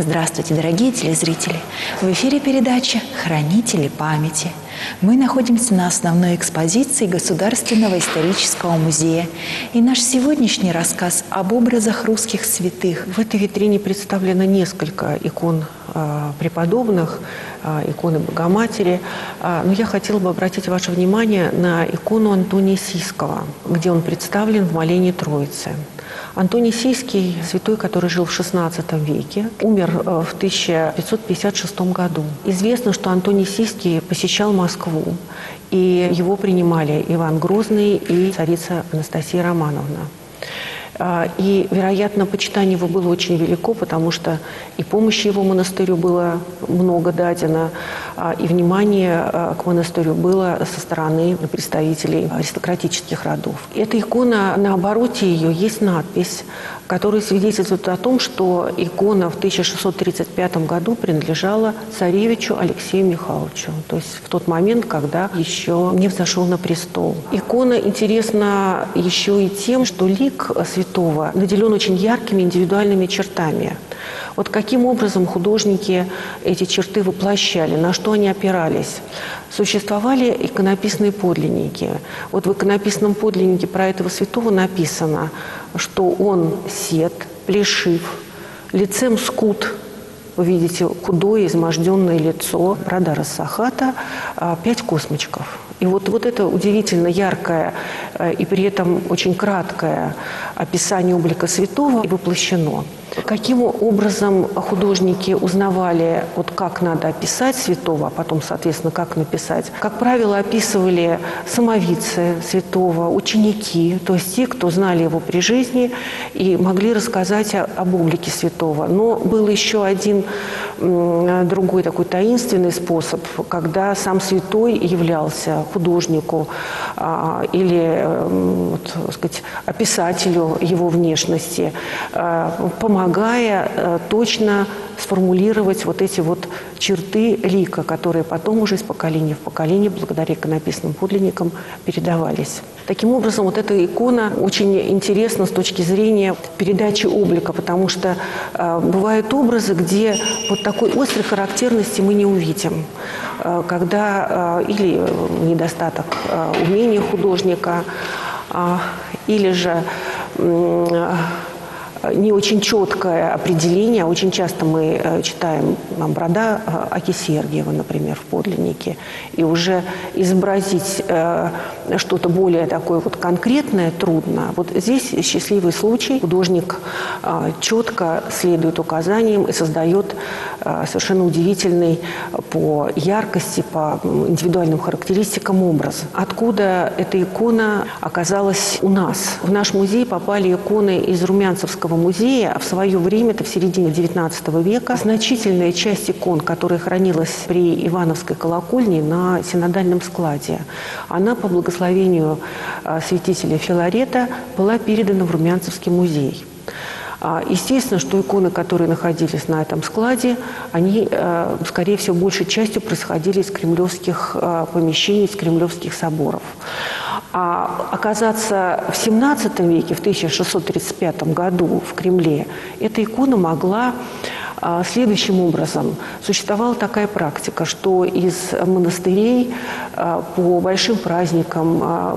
Здравствуйте, дорогие телезрители! В эфире передача «Хранители памяти». Мы находимся на основной экспозиции Государственного исторического музея. И наш сегодняшний рассказ об образах русских святых. В этой витрине представлено несколько икон преподобных, иконы Богоматери. Но я хотела бы обратить ваше внимание на икону Антония Сийского, где он представлен в молении Троицы. Антоний Сийский – святой, который жил в XVI веке, умер в 1556 году. Известно, что Антоний Сийский посещал Москву, и его принимали Иван Грозный и царица Анастасия Романовна. И, вероятно, почитание его было очень велико, потому что и помощи его монастырю было много дадено, и внимание к монастырю было со стороны представителей аристократических родов. Эта икона, на обороте ее есть надпись, которая свидетельствует о том, что икона в 1635 году принадлежала царевичу Алексею Михайловичу, то есть в тот момент, когда еще не взошел на престол. Икона интересна еще и тем, что лик святого наделен очень яркими индивидуальными чертами. Вот каким образом художники эти черты воплощали, на что они опирались? Существовали иконописные подлинники. Вот в иконописном подлиннике про этого святого написано, что он сед, плешив, лицем скут. Вы видите худое, изможденное лицо, борода рассохата, 5 космочков. И вот это удивительно яркое и при этом очень краткое описание облика святого воплощено. Каким образом художники узнавали, как надо описать святого, а потом, соответственно, как написать? Как правило, описывали самовидцы святого, ученики, то есть те, кто знали его при жизни и могли рассказать об облике святого. Но был еще один другой такой таинственный способ, когда сам святой являлся художнику или, описателю его внешности, помогая точно сформулировать эти черты лика, которые потом уже из поколения в поколение, благодаря иконописным подлинникам, передавались. Таким образом, эта икона очень интересна с точки зрения передачи облика, потому что бывают образы, где такой острой характерности мы не увидим, когда или недостаток умения художника, или же не очень четкое определение. Очень часто мы читаем борода Аки Сергиева, например, в подлиннике, и уже изобразить что-то более такое конкретное трудно. Здесь счастливый случай. Художник четко следует указаниям и создает совершенно удивительный по яркости, по индивидуальным характеристикам образ. Откуда эта икона оказалась у нас? В наш музей попали иконы из Румянцевского музея, а в свое время, это в середине XIX века, значительная часть икон, которая хранилась при Ивановской колокольне на синодальном складе, она по благословению святителя Филарета была передана в Румянцевский музей. Естественно, что иконы, которые находились на этом складе, они, скорее всего, большей частью происходили из кремлевских помещений, из кремлевских соборов. А оказаться в XVII веке, в 1635 году в Кремле, эта икона могла следующим образом. Существовала такая практика, что из монастырей по большим праздникам,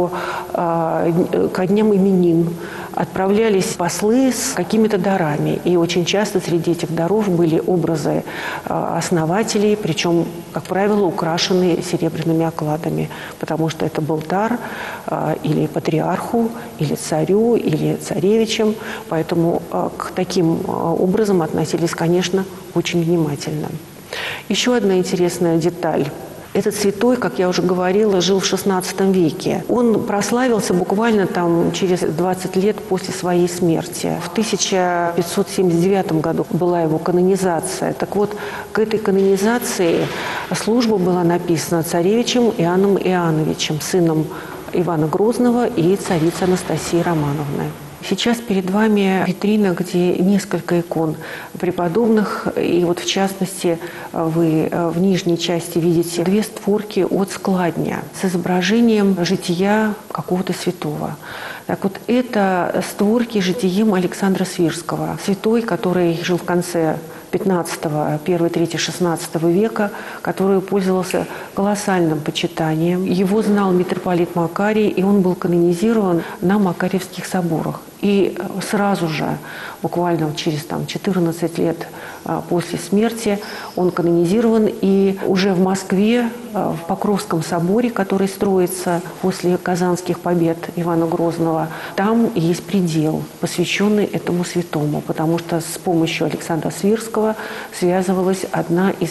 ко дням именин отправлялись послы с какими-то дарами. И очень часто среди этих даров были образы основателей, причем, как правило, украшенные серебряными окладами, потому что это был дар или патриарху, или царю, или царевичам. Поэтому к таким образом относились, конечно, очень внимательно. Еще одна интересная деталь. Этот святой, как я уже говорила, жил в XVI веке. Он прославился буквально через 20 лет после своей смерти. В 1579 году была его канонизация. Так вот, к этой канонизации служба была написана царевичем Иоанном Иоанновичем, сыном Ивана Грозного и царицы Анастасии Романовны. Сейчас перед вами витрина, где несколько икон преподобных, и в частности вы в нижней части видите 2 створки от складня с изображением жития какого-то святого. Так вот, это створки житием Александра Свирского, святой, который жил в конце XV, первой трети XVI века, который пользовался колоссальным почитанием. Его знал митрополит Макарий, и он был канонизирован на Макарьевских соборах. И сразу же, буквально через 14 лет после смерти, он канонизирован. И уже в Москве, в Покровском соборе, который строится после казанских побед Ивана Грозного, там есть предел, посвященный этому святому, потому что с помощью Александра Свирского связывалась одна из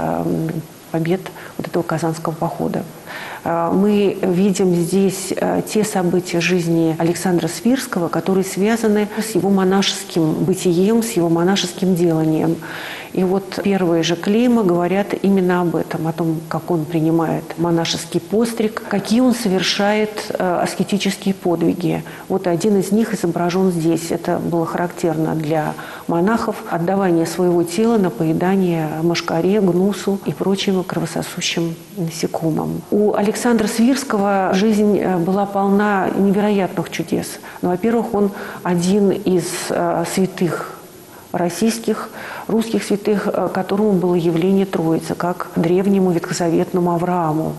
побед вот этого казанского похода. Мы видим здесь те события жизни Александра Свирского, которые связаны с его монашеским бытием, с его монашеским деланием. И вот первые же клейма говорят именно об этом, о том, как он принимает монашеский постриг, какие он совершает аскетические подвиги. Вот один из них изображен здесь. Это было характерно для монахов. Отдавание своего тела на поедание мошкаре, гнусу и прочим кровососущим насекомым. У Александра Свирского жизнь была полна невероятных чудес. Ну, во-первых, он один из святых российских, русских святых, которому было явление Троицы, как древнему ветхозаветному Аврааму.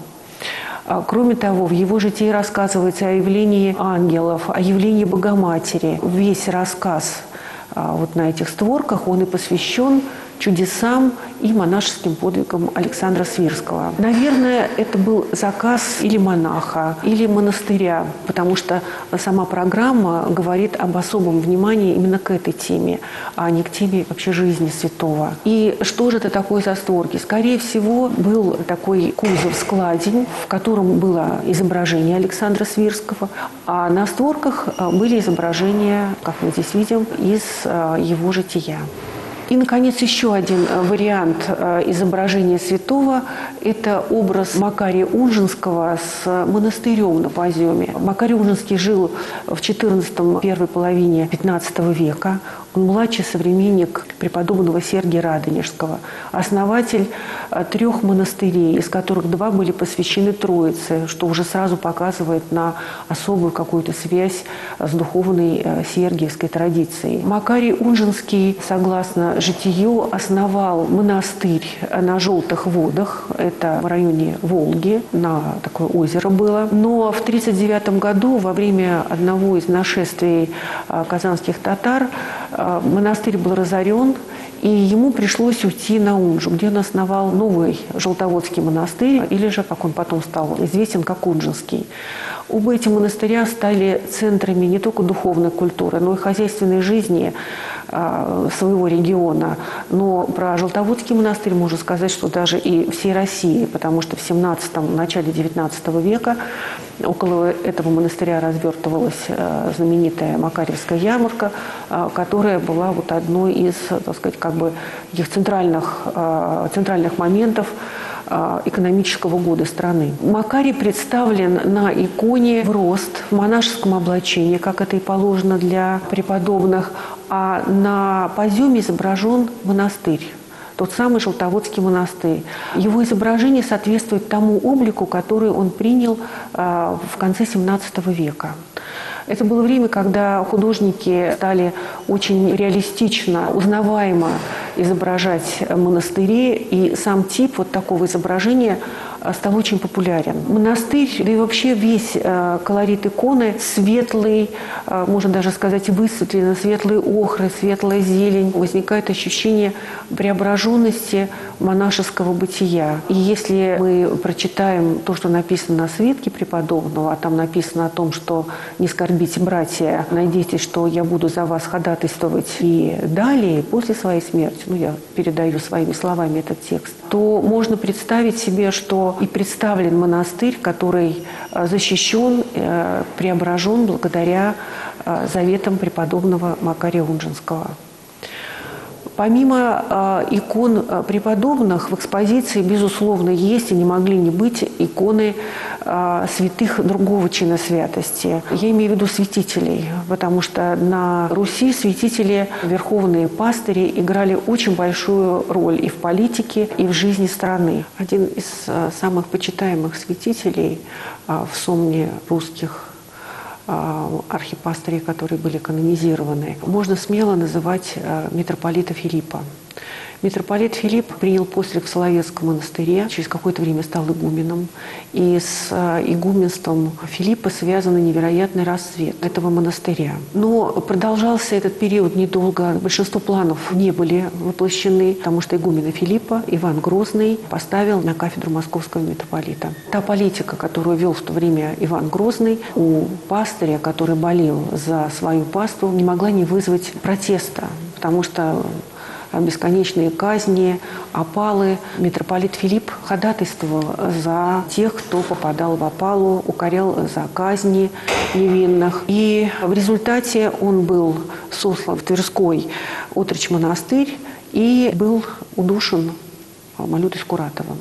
Кроме того, в его житии рассказывается о явлении ангелов, о явлении Богоматери. Весь рассказ вот на этих створках, он и посвящен чудесам и монашеским подвигам Александра Свирского. Наверное, это был заказ или монаха, или монастыря, потому что сама программа говорит об особом внимании именно к этой теме, а не к теме вообще жизни святого. И что же это такое за створки? Скорее всего, был такой кузов-складень, в котором было изображение Александра Свирского, а на створках были изображения, как мы здесь видим, из его жития. И, наконец, еще один вариант изображения святого – это образ Макария Унжинского с монастырем на Поземе. Макарий Унжинский жил в XIV, первой половине XV века. Он младший современник преподобного Сергия Радонежского, основатель 3 монастырей, из которых 2 были посвящены Троице, что уже сразу показывает на особую какую-то связь с духовной сергиевской традицией. Макарий Унжинский, согласно житию, основал монастырь на Желтых водах, это в районе Волги, на такое озеро было. Но в 1939 году, во время одного из нашествий казанских татар, монастырь был разорен, и ему пришлось уйти на Унжу, где он основал новый Желтоводский монастырь, или же, как он потом стал известен, как Унжинский. Оба эти монастыря стали центрами не только духовной культуры, но и хозяйственной жизни своего региона. Но про Желтоводский монастырь можно сказать, что даже и всей России, потому что в 17-м, начале 19 века около этого монастыря развертывалась знаменитая Макарьевская ярмарка, которая была вот одной из, так сказать, как бы таких центральных моментов экономического года страны. Макарий представлен на иконе в рост, в монашеском облачении, как это и положено для преподобных, а на поземе изображен монастырь. Тот самый Желтоводский монастырь. Его изображение соответствует тому облику, который он принял в конце XVII века. Это было время, когда художники стали очень реалистично, узнаваемо изображать монастыри, и сам тип вот такого изображения стал очень популярен. Монастырь, да и вообще весь колорит иконы светлый, можно даже сказать, высветлено, светлые охры, светлая зелень. Возникает ощущение преображенности монашеского бытия. И если мы прочитаем то, что написано на свитке преподобного, а там написано о том, что не скорбите, братья, надейтесь, что я буду за вас ходатайствовать и далее, после своей смерти, я передаю своими словами этот текст, то можно представить себе, что и представлен монастырь, который защищен, преображен благодаря заветам преподобного Макария Унжинского. Помимо икон преподобных в экспозиции, безусловно, есть и не могли не быть иконы святых другого чина святости. Я имею в виду святителей, потому что на Руси святители, верховные пастыри, играли очень большую роль и в политике, и в жизни страны. Один из самых почитаемых святителей в сомне русских архипастырей, которые были канонизированы, можно смело называть митрополита Филиппа. Митрополит Филипп принял постриг в Соловецком монастыре, через какое-то время стал игуменом. И с игуменством Филиппа связан невероятный расцвет этого монастыря. Но продолжался этот период недолго. Большинство планов не были воплощены, потому что игумена Филиппа Иван Грозный поставил на кафедру московского митрополита. Та политика, которую вел в то время Иван Грозный, у пастыря, который болел за свою паству, не могла не вызвать протеста, потому что бесконечные казни, опалы. Митрополит Филипп ходатайствовал за тех, кто попадал в опалу, укорял за казни невинных. И в результате он был сослан в Тверской отрочь-монастырь и был удушен Малютой Скуратовым.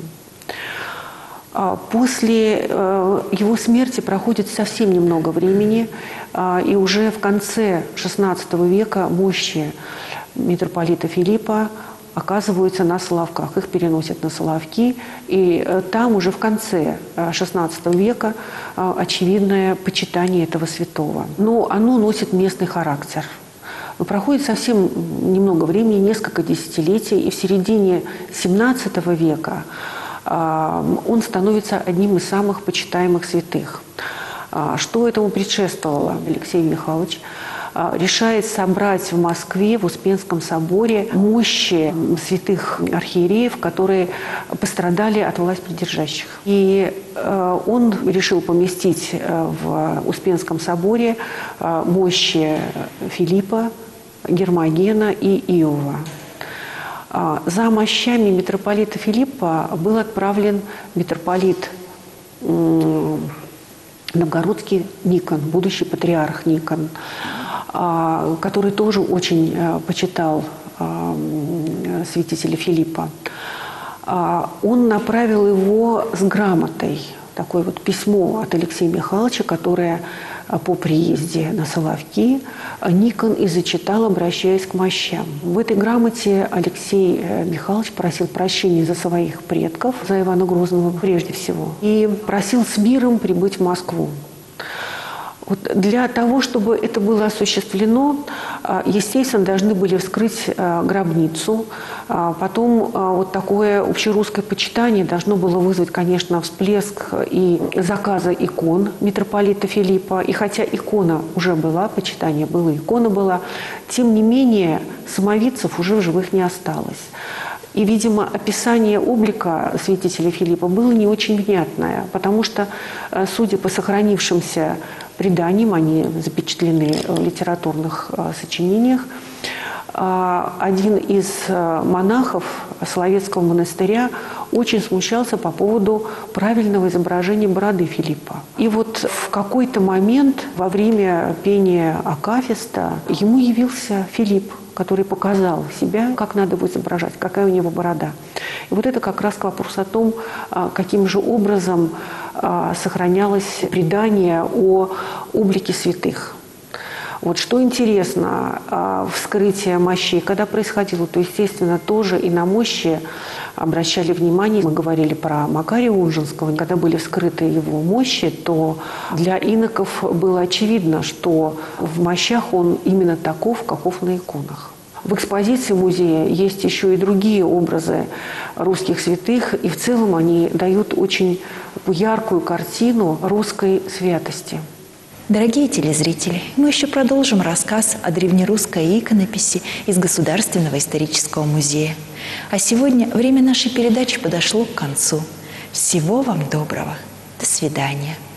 После его смерти проходит совсем немного времени, и уже в конце XVI века мощи митрополита Филиппа оказываются на Соловках. Их переносят на Соловки, и там уже в конце XVI века очевидное почитание этого святого. Но оно носит местный характер. Но проходит совсем немного времени, несколько десятилетий, и в середине XVII века он становится одним из самых почитаемых святых. Что этому предшествовало? Алексей Михайлович решает собрать в Москве, в Успенском соборе, мощи святых архиереев, которые пострадали от властьпридержащих. И он решил поместить в Успенском соборе мощи Филиппа, Гермогена и Иова. За мощами митрополита Филиппа был отправлен митрополит Новгородский Никон, будущий патриарх Никон, который тоже очень почитал святителя Филиппа. Он направил его с грамотой, такое вот письмо от Алексея Михайловича, которое по приезде на Соловки Никон и зачитал, обращаясь к мощам. В этой грамоте Алексей Михайлович просил прощения за своих предков, за Ивана Грозного прежде всего, и просил с миром прибыть в Москву. Вот для того, чтобы это было осуществлено, естественно, должны были вскрыть гробницу. Потом вот такое общерусское почитание должно было вызвать, конечно, всплеск и заказа икон митрополита Филиппа. И хотя икона уже была, почитание было, икона была, тем не менее самовидцев уже в живых не осталось. И, видимо, описание облика святителя Филиппа было не очень внятное, потому что, судя по сохранившимся преданиям, они запечатлены в литературных сочинениях, один из монахов Соловецкого монастыря очень смущался по поводу правильного изображения бороды Филиппа. И вот в какой-то момент во время пения акафиста ему явился Филипп, который показал себя, как надо его изображать, какая у него борода. И вот это как раз вопрос о том, каким же образом сохранялось предание о облике святых. Вот что интересно, вскрытие мощей, когда происходило, то, естественно, тоже и на мощи обращали внимание. Мы говорили про Макария Унжинского. Когда были вскрыты его мощи, то для иноков было очевидно, что в мощах он именно таков, каков на иконах. В экспозиции музея есть еще и другие образы русских святых, и в целом они дают очень яркую картину русской святости. Дорогие телезрители, мы еще продолжим рассказ о древнерусской иконописи из Государственного исторического музея. А сегодня время нашей передачи подошло к концу. Всего вам доброго. До свидания.